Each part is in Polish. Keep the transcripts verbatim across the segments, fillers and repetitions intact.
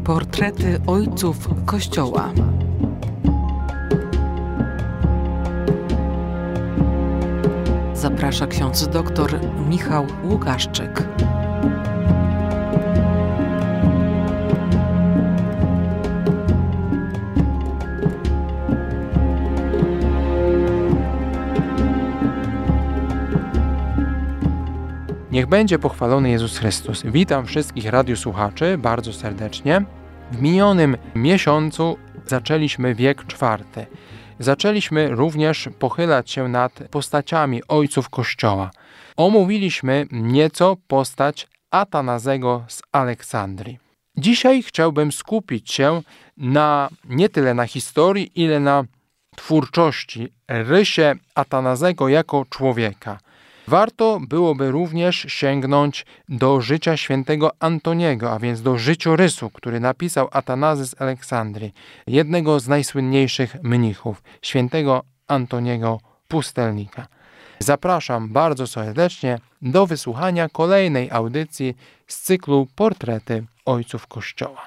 Portrety ojców Kościoła. Zaprasza ksiądz doktor Michał Łukaszczyk. Niech będzie pochwalony Jezus Chrystus. Witam wszystkich radiosłuchaczy bardzo serdecznie. W minionym miesiącu zaczęliśmy wiek czwarty. Zaczęliśmy również pochylać się nad postaciami ojców Kościoła. Omówiliśmy nieco postać Atanazego z Aleksandrii. Dzisiaj chciałbym skupić się na nie tyle na historii, ile na twórczości, rysie Atanazego jako człowieka. Warto byłoby również sięgnąć do życia świętego Antoniego, a więc do życiorysu, który napisał Atanazy z Aleksandrii, jednego z najsłynniejszych mnichów, świętego Antoniego Pustelnika. Zapraszam bardzo serdecznie do wysłuchania kolejnej audycji z cyklu Portrety ojców Kościoła.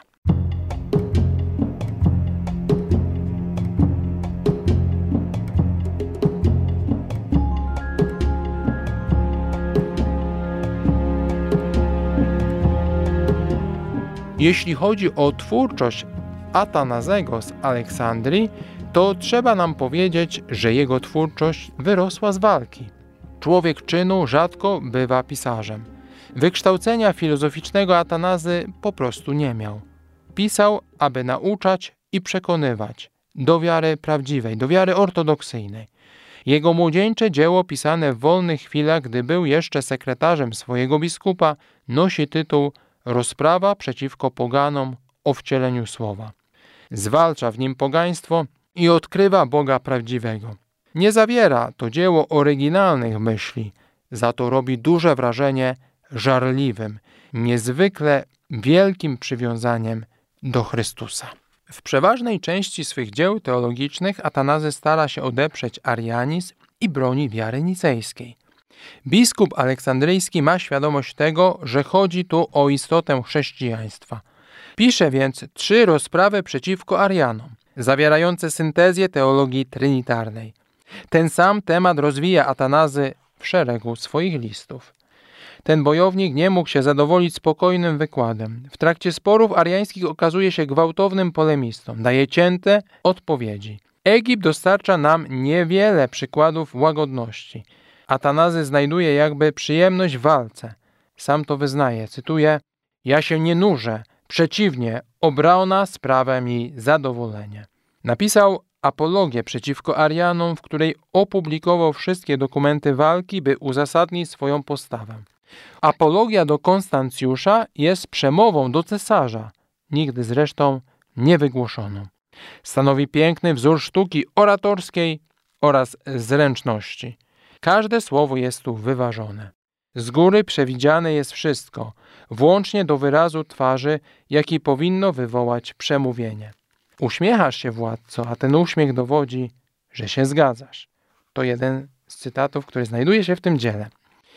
Jeśli chodzi o twórczość Atanazego z Aleksandrii, to trzeba nam powiedzieć, że jego twórczość wyrosła z walki. Człowiek czynu rzadko bywa pisarzem. Wykształcenia filozoficznego Atanazy po prostu nie miał. Pisał, aby nauczać i przekonywać do wiary prawdziwej, do wiary ortodoksyjnej. Jego młodzieńcze dzieło pisane w wolnych chwilach, gdy był jeszcze sekretarzem swojego biskupa, nosi tytuł Rozprawa przeciwko poganom o wcieleniu słowa. Zwalcza w nim pogaństwo i odkrywa Boga prawdziwego. Nie zawiera to dzieło oryginalnych myśli, za to robi duże wrażenie żarliwym, niezwykle wielkim przywiązaniem do Chrystusa. W przeważnej części swych dzieł teologicznych Atanazy stara się odeprzeć arianizm i broni wiary nicejskiej. Biskup aleksandryjski ma świadomość tego, że chodzi tu o istotę chrześcijaństwa. Pisze więc trzy rozprawy przeciwko Arianom, zawierające syntezję teologii trinitarnej. Ten sam temat rozwija Atanazy w szeregu swoich listów. Ten bojownik nie mógł się zadowolić spokojnym wykładem. W trakcie sporów ariańskich okazuje się gwałtownym polemistą. Daje cięte odpowiedzi. Egipt dostarcza nam niewiele przykładów łagodności. Atanazy znajduje jakby przyjemność w walce. Sam to wyznaje, cytuję: ja się nie nużę, przeciwnie, obrona sprawia mi zadowolenie. Napisał apologię przeciwko Arianom, w której opublikował wszystkie dokumenty walki, by uzasadnić swoją postawę. Apologia do Konstancjusza jest przemową do cesarza, nigdy zresztą nie wygłoszoną. Stanowi piękny wzór sztuki oratorskiej oraz zręczności. Każde słowo jest tu wyważone. Z góry przewidziane jest wszystko, włącznie do wyrazu twarzy, jaki powinno wywołać przemówienie. Uśmiechasz się, władco, a ten uśmiech dowodzi, że się zgadzasz. To jeden z cytatów, który znajduje się w tym dziele.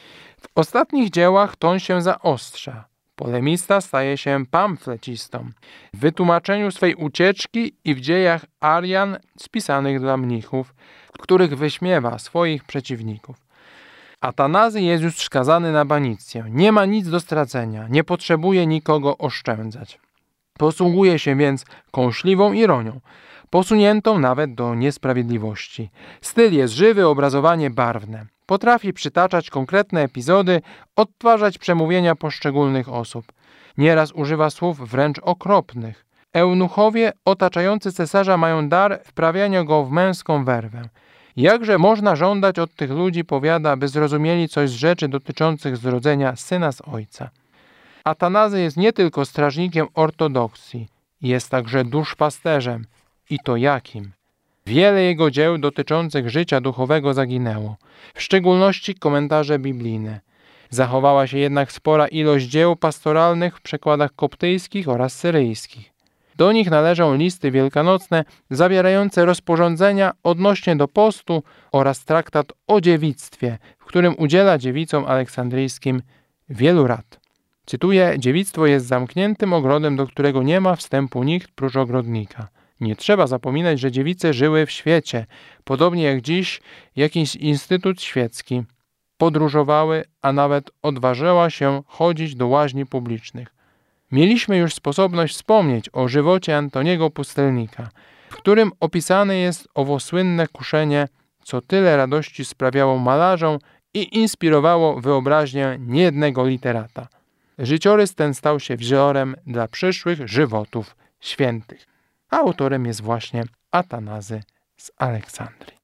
W ostatnich dziełach ton się zaostrza. Polemista staje się pamflecistą. W wytłumaczeniu swej ucieczki i w dziejach Arian spisanych dla mnichów, których wyśmiewa swoich przeciwników. Atanazy jest już skazany na banicję. Nie ma nic do stracenia, nie potrzebuje nikogo oszczędzać. Posługuje się więc kąśliwą ironią, posuniętą nawet do niesprawiedliwości. Styl jest żywy, obrazowanie barwne. Potrafi przytaczać konkretne epizody, odtwarzać przemówienia poszczególnych osób. Nieraz używa słów wręcz okropnych. Eunuchowie otaczający cesarza mają dar wprawiania go w męską werwę. Jakże można żądać od tych ludzi, powiada, by zrozumieli coś z rzeczy dotyczących zrodzenia syna z ojca. Atanazy jest nie tylko strażnikiem ortodoksji, jest także duszpasterzem. I to jakim? Wiele jego dzieł dotyczących życia duchowego zaginęło, w szczególności komentarze biblijne. Zachowała się jednak spora ilość dzieł pastoralnych w przekładach koptyjskich oraz syryjskich. Do nich należą listy wielkanocne zawierające rozporządzenia odnośnie do postu oraz traktat o dziewictwie, w którym udziela dziewicom aleksandryjskim wielu rad. Cytuję: dziewictwo jest zamkniętym ogrodem, do którego nie ma wstępu nikt prócz ogrodnika. Nie trzeba zapominać, że dziewice żyły w świecie, podobnie jak dziś jakiś instytut świecki. Podróżowały, a nawet odważyła się chodzić do łaźni publicznych. Mieliśmy już sposobność wspomnieć o żywocie Antoniego Pustelnika, w którym opisane jest owo słynne kuszenie, co tyle radości sprawiało malarzom i inspirowało wyobraźnię niejednego literata. Życiorys ten stał się wzorem dla przyszłych żywotów świętych. Autorem jest właśnie Atanazy z Aleksandrii.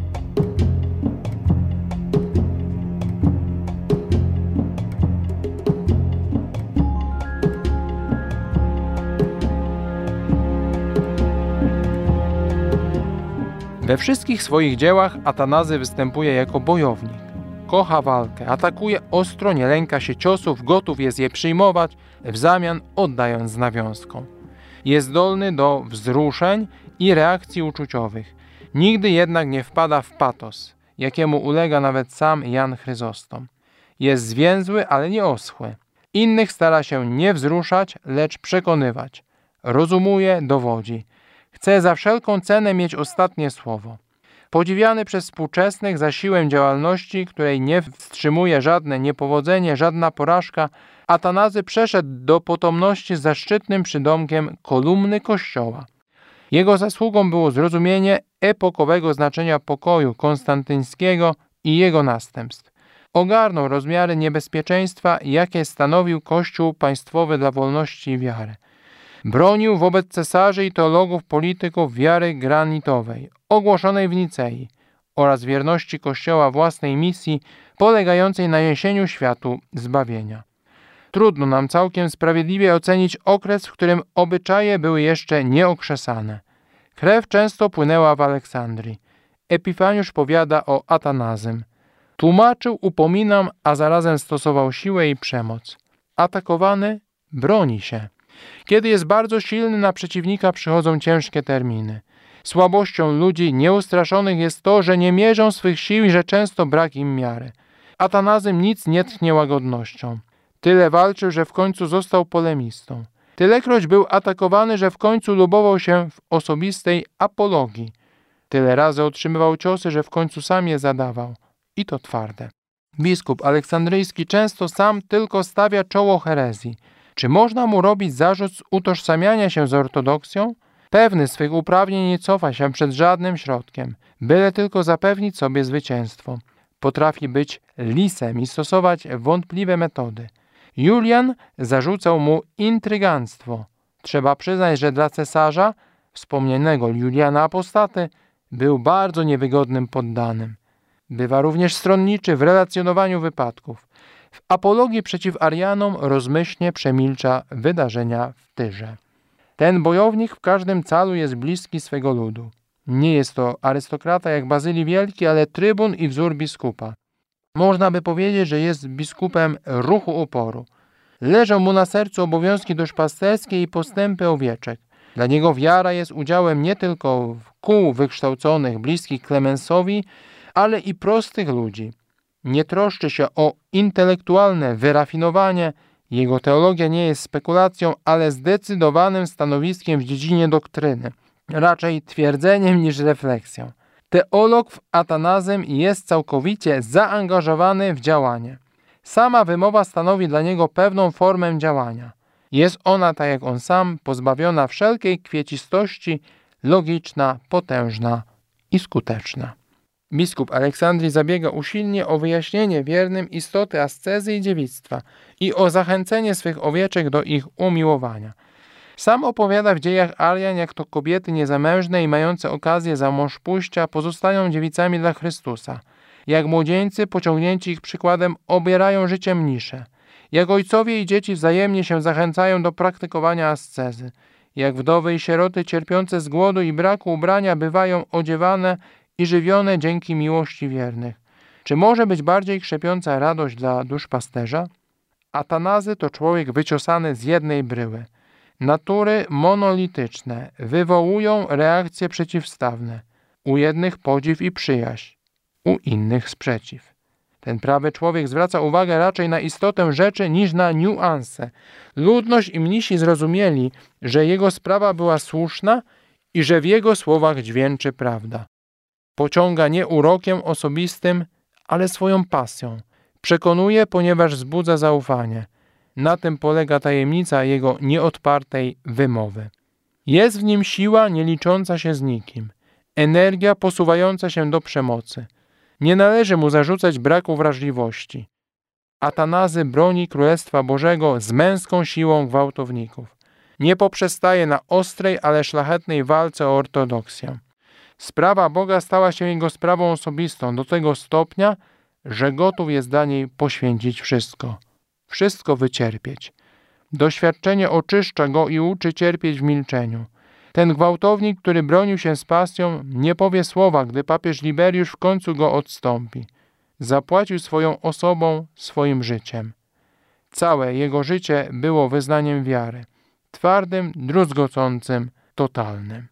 We wszystkich swoich dziełach Atanazy występuje jako bojownik. Kocha walkę, atakuje ostro, nie lęka się ciosów, gotów jest je przyjmować, w zamian oddając z nawiązką. Jest zdolny do wzruszeń i reakcji uczuciowych. Nigdy jednak nie wpada w patos, jakiemu ulega nawet sam Jan Chryzostom. Jest zwięzły, ale nie oschły. Innych stara się nie wzruszać, lecz przekonywać. Rozumuje, dowodzi. Chce za wszelką cenę mieć ostatnie słowo. Podziwiany przez współczesnych za siłę działalności, której nie wstrzymuje żadne niepowodzenie, żadna porażka, Atanazy przeszedł do potomności z zaszczytnym przydomkiem kolumny Kościoła. Jego zasługą było zrozumienie epokowego znaczenia pokoju konstantyńskiego i jego następstw. Ogarnął rozmiary niebezpieczeństwa, jakie stanowił Kościół państwowy dla wolności i wiary. Bronił wobec cesarzy i teologów polityków wiary granitowej, ogłoszonej w Nicei, oraz wierności Kościoła własnej misji polegającej na niesieniu światu zbawienia. Trudno nam całkiem sprawiedliwie ocenić okres, w którym obyczaje były jeszcze nieokrzesane. Krew często płynęła w Aleksandrii. Epifaniusz powiada o Atanazym. Tłumaczył, upominam, a zarazem stosował siłę i przemoc. Atakowany broni się. Kiedy jest bardzo silny, na przeciwnika przychodzą ciężkie terminy. Słabością ludzi nieustraszonych jest to, że nie mierzą swych sił i że często brak im miary. Atanazym nic nie tchnie łagodnością. Tyle walczył, że w końcu został polemistą. Tylekroć był atakowany, że w końcu lubował się w osobistej apologii. Tyle razy otrzymywał ciosy, że w końcu sam je zadawał. I to twarde. Biskup aleksandryjski często sam tylko stawia czoło herezji. Czy można mu robić zarzut z utożsamiania się z ortodoksją? Pewny swych uprawnień nie cofa się przed żadnym środkiem, byle tylko zapewnić sobie zwycięstwo. Potrafi być lisem i stosować wątpliwe metody. Julian zarzucał mu intryganstwo. Trzeba przyznać, że dla cesarza, wspomnianego Juliana Apostaty, był bardzo niewygodnym poddanym. Bywa również stronniczy w relacjonowaniu wypadków. W apologii przeciw Arianom rozmyślnie przemilcza wydarzenia w Tyrze. Ten bojownik w każdym calu jest bliski swego ludu. Nie jest to arystokrata jak Bazylii Wielki, ale trybun i wzór biskupa. Można by powiedzieć, że jest biskupem ruchu oporu. Leżą mu na sercu obowiązki duszpasterskie i postępy owieczek. Dla niego wiara jest udziałem nie tylko kół wykształconych, bliskich Klemensowi, ale i prostych ludzi. Nie troszczy się o intelektualne wyrafinowanie. Jego teologia nie jest spekulacją, ale zdecydowanym stanowiskiem w dziedzinie doktryny. Raczej twierdzeniem niż refleksją. Teolog w Atanazym jest całkowicie zaangażowany w działanie. Sama wymowa stanowi dla niego pewną formę działania. Jest ona, tak jak on sam, pozbawiona wszelkiej kwiecistości, logiczna, potężna i skuteczna. Biskup Aleksandrii zabiega usilnie o wyjaśnienie wiernym istoty ascezy i dziewictwa i o zachęcenie swych owieczek do ich umiłowania. Sam opowiada w dziejach Arian, jak to kobiety niezamężne i mające okazję za mąż pójścia pozostają dziewicami dla Chrystusa. Jak młodzieńcy, pociągnięci ich przykładem, obierają życie mnisze. Jak ojcowie i dzieci wzajemnie się zachęcają do praktykowania ascezy. Jak wdowy i sieroty cierpiące z głodu i braku ubrania bywają odziewane i żywione dzięki miłości wiernych. Czy może być bardziej krzepiąca radość dla duszpasterza? Atanazy to człowiek wyciosany z jednej bryły. Natury monolityczne wywołują reakcje przeciwstawne. U jednych podziw i przyjaźń, u innych sprzeciw. Ten prawy człowiek zwraca uwagę raczej na istotę rzeczy niż na niuanse. Ludność i mnisi zrozumieli, że jego sprawa była słuszna i że w jego słowach dźwięczy prawda. Pociąga nie urokiem osobistym, ale swoją pasją. Przekonuje, ponieważ wzbudza zaufanie. Na tym polega tajemnica jego nieodpartej wymowy. Jest w nim siła nie licząca się z nikim, energia posuwająca się do przemocy. Nie należy mu zarzucać braku wrażliwości. Atanazy broni Królestwa Bożego z męską siłą gwałtowników. Nie poprzestaje na ostrej, ale szlachetnej walce o ortodoksję. Sprawa Boga stała się jego sprawą osobistą do tego stopnia, że gotów jest dla niej poświęcić wszystko. Wszystko wycierpieć. Doświadczenie oczyszcza go i uczy cierpieć w milczeniu. Ten gwałtownik, który bronił się z pasją, nie powie słowa, gdy papież Liberiusz w końcu go odstąpi. Zapłacił swoją osobą, swoim życiem. Całe jego życie było wyznaniem wiary. Twardym, druzgocącym, totalnym.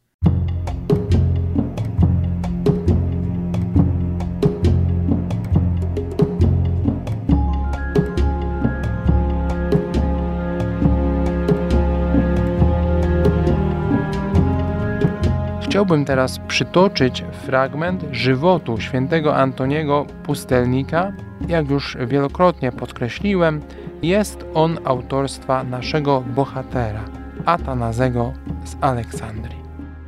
Chciałbym teraz przytoczyć fragment żywotu świętego Antoniego Pustelnika. Jak już wielokrotnie podkreśliłem, jest on autorstwa naszego bohatera, Atanazego z Aleksandrii.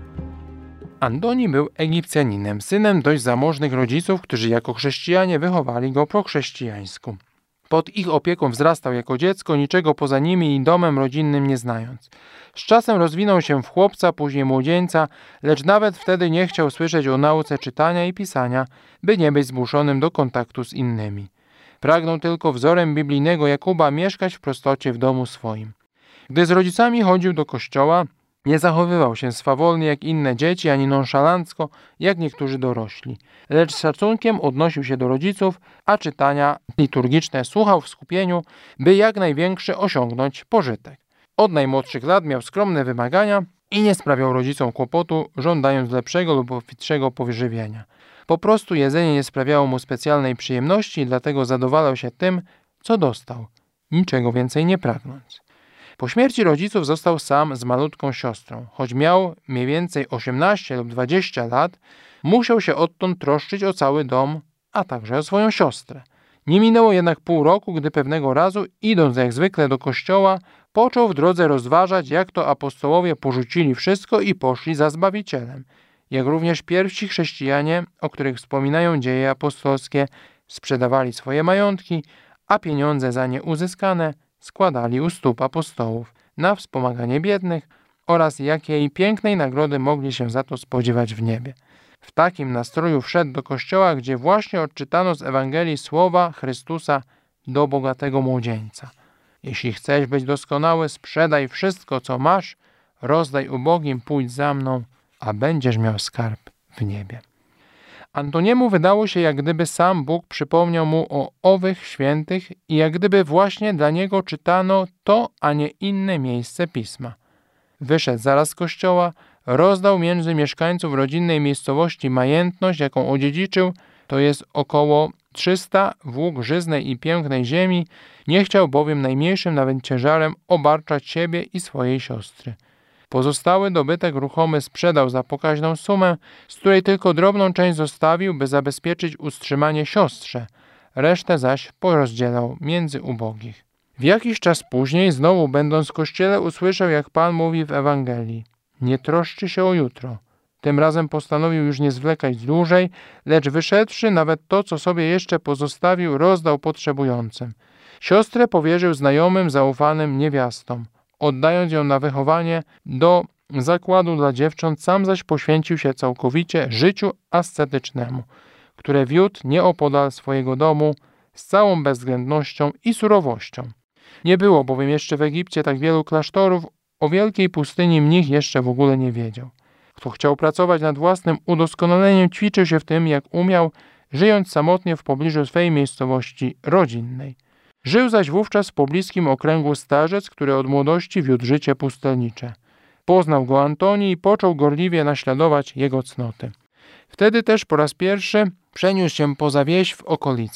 Antoni był Egipcjaninem, synem dość zamożnych rodziców, którzy jako chrześcijanie wychowali go po chrześcijańsku. Pod ich opieką wzrastał jako dziecko, niczego poza nimi i domem rodzinnym nie znając. Z czasem rozwinął się w chłopca, później młodzieńca, lecz nawet wtedy nie chciał słyszeć o nauce czytania i pisania, by nie być zmuszonym do kontaktu z innymi. Pragnął tylko wzorem biblijnego Jakuba mieszkać w prostocie w domu swoim. Gdy z rodzicami chodził do kościoła, nie zachowywał się swawolnie jak inne dzieci, ani nonszalancko jak niektórzy dorośli, lecz z szacunkiem odnosił się do rodziców, a czytania liturgiczne słuchał w skupieniu, by jak największy osiągnąć pożytek. Od najmłodszych lat miał skromne wymagania i nie sprawiał rodzicom kłopotu, żądając lepszego lub obfitszego pożywienia. Po prostu jedzenie nie sprawiało mu specjalnej przyjemności i dlatego zadowalał się tym, co dostał, niczego więcej nie pragnąc. Po śmierci rodziców został sam z malutką siostrą. Choć miał mniej więcej osiemnaście lub dwadzieścia lat, musiał się odtąd troszczyć o cały dom, a także o swoją siostrę. Nie minęło jednak pół roku, gdy pewnego razu, idąc jak zwykle do kościoła, począł w drodze rozważać, jak to apostołowie porzucili wszystko i poszli za Zbawicielem. Jak również pierwsi chrześcijanie, o których wspominają dzieje apostolskie, sprzedawali swoje majątki, a pieniądze za nie uzyskane składali u stóp apostołów na wspomaganie biednych oraz jakiej pięknej nagrody mogli się za to spodziewać w niebie. W takim nastroju wszedł do kościoła, gdzie właśnie odczytano z Ewangelii słowa Chrystusa do bogatego młodzieńca. Jeśli chcesz być doskonały, sprzedaj wszystko, co masz, rozdaj ubogim, pójdź za mną, a będziesz miał skarb w niebie. Antoniemu wydało się, jak gdyby sam Bóg przypomniał mu o owych świętych i jak gdyby właśnie dla niego czytano to, a nie inne miejsce Pisma. Wyszedł zaraz z kościoła, rozdał między mieszkańców rodzinnej miejscowości majętność, jaką odziedziczył, to jest około trzysta włók żyznej i pięknej ziemi, nie chciał bowiem najmniejszym nawet ciężarem obarczać siebie i swojej siostry. Pozostały dobytek ruchomy sprzedał za pokaźną sumę, z której tylko drobną część zostawił, by zabezpieczyć utrzymanie siostrze, resztę zaś porozdzielał między ubogich. W jakiś czas później, znowu będąc w kościele, usłyszał, jak Pan mówi w Ewangelii: nie troszczy się o jutro. Tym razem postanowił już nie zwlekać dłużej, lecz wyszedłszy, nawet to, co sobie jeszcze pozostawił, rozdał potrzebującym. Siostrę powierzył znajomym, zaufanym niewiastom, oddając ją na wychowanie do zakładu dla dziewcząt, sam zaś poświęcił się całkowicie życiu ascetycznemu, które wiódł nieopodal swojego domu z całą bezwzględnością i surowością. Nie było bowiem jeszcze w Egipcie tak wielu klasztorów, o wielkiej pustyni mnich jeszcze w ogóle nie wiedział. Kto chciał pracować nad własnym udoskonaleniem, ćwiczył się w tym, jak umiał, żyjąc samotnie w pobliżu swej miejscowości rodzinnej. Żył zaś wówczas w pobliskim okręgu starzec, który od młodości wiódł życie pustelnicze. Poznał go Antoni i począł gorliwie naśladować jego cnoty. Wtedy też po raz pierwszy przeniósł się poza wieś w okolice.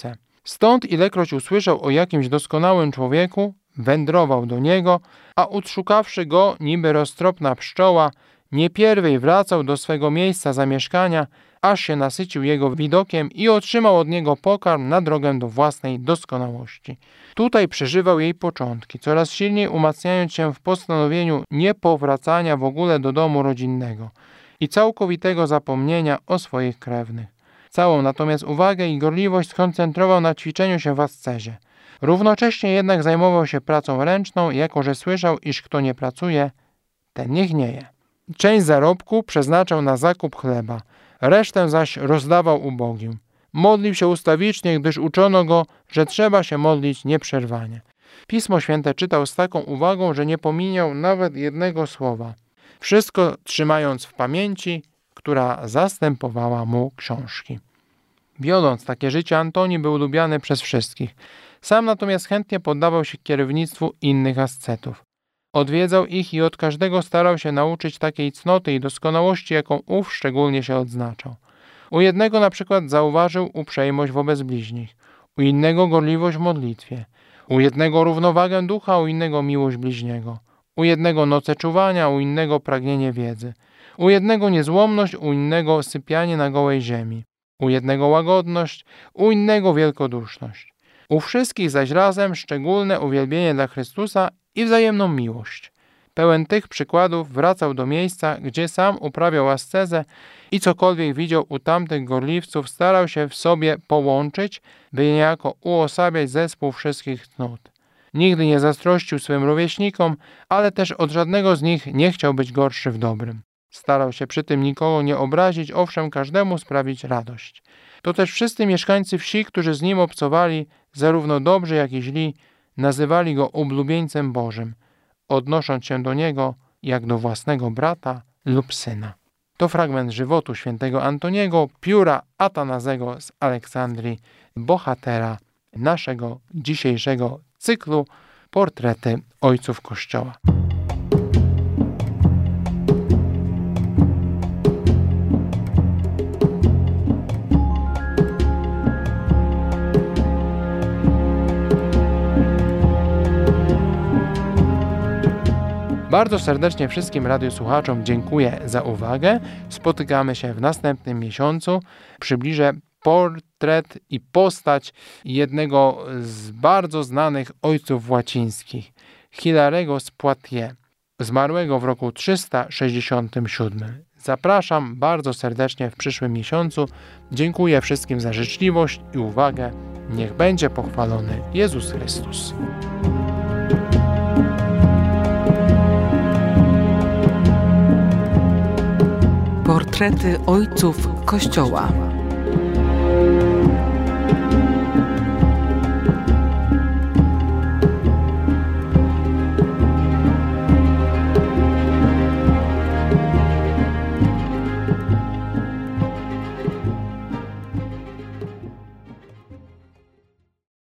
Stąd ilekroć usłyszał o jakimś doskonałym człowieku, wędrował do niego, a odszukawszy go niby roztropna pszczoła, nie pierwej wracał do swego miejsca zamieszkania, aż się nasycił jego widokiem i otrzymał od niego pokarm na drogę do własnej doskonałości. Tutaj przeżywał jej początki, coraz silniej umacniając się w postanowieniu niepowracania w ogóle do domu rodzinnego i całkowitego zapomnienia o swoich krewnych. Całą natomiast uwagę i gorliwość skoncentrował na ćwiczeniu się w ascezie. Równocześnie jednak zajmował się pracą ręczną, jako że słyszał, iż kto nie pracuje, ten nie gnieje. Część zarobku przeznaczał na zakup chleba, resztę zaś rozdawał ubogim. Modlił się ustawicznie, gdyż uczono go, że trzeba się modlić nieprzerwanie. Pismo Święte czytał z taką uwagą, że nie pominiał nawet jednego słowa. Wszystko trzymając w pamięci, która zastępowała mu książki. Wiodąc takie życie, Antoni był lubiany przez wszystkich. Sam natomiast chętnie poddawał się kierownictwu innych ascetów. Odwiedzał ich i od każdego starał się nauczyć takiej cnoty i doskonałości, jaką ów szczególnie się odznaczał. U jednego na przykład zauważył uprzejmość wobec bliźnich, u innego gorliwość w modlitwie, u jednego równowagę ducha, u innego miłość bliźniego, u jednego noce czuwania, u innego pragnienie wiedzy, u jednego niezłomność, u innego sypianie na gołej ziemi, u jednego łagodność, u innego wielkoduszność. U wszystkich zaś razem szczególne uwielbienie dla Chrystusa i wzajemną miłość. Pełen tych przykładów wracał do miejsca, gdzie sam uprawiał ascezę i cokolwiek widział u tamtych gorliwców, starał się w sobie połączyć, by niejako uosabiać zespół wszystkich cnót. Nigdy nie zazdrościł swym rówieśnikom, ale też od żadnego z nich nie chciał być gorszy w dobrym. Starał się przy tym nikogo nie obrazić, owszem każdemu sprawić radość. To też wszyscy mieszkańcy wsi, którzy z nim obcowali, zarówno dobrzy jak i źli, nazywali go oblubieńcem Bożym, odnosząc się do niego jak do własnego brata lub syna. To fragment żywotu świętego Antoniego, pióra Atanazego z Aleksandrii, bohatera naszego dzisiejszego cyklu Portrety Ojców Kościoła. Bardzo serdecznie wszystkim radiosłuchaczom dziękuję za uwagę. Spotykamy się w następnym miesiącu. Przybliżę portret i postać jednego z bardzo znanych ojców łacińskich, Hilarego z Poitiers, zmarłego w roku trzysta sześćdziesiątym siódmym. Zapraszam bardzo serdecznie w przyszłym miesiącu. Dziękuję wszystkim za życzliwość i uwagę. Niech będzie pochwalony Jezus Chrystus. Portrety Ojców Kościoła.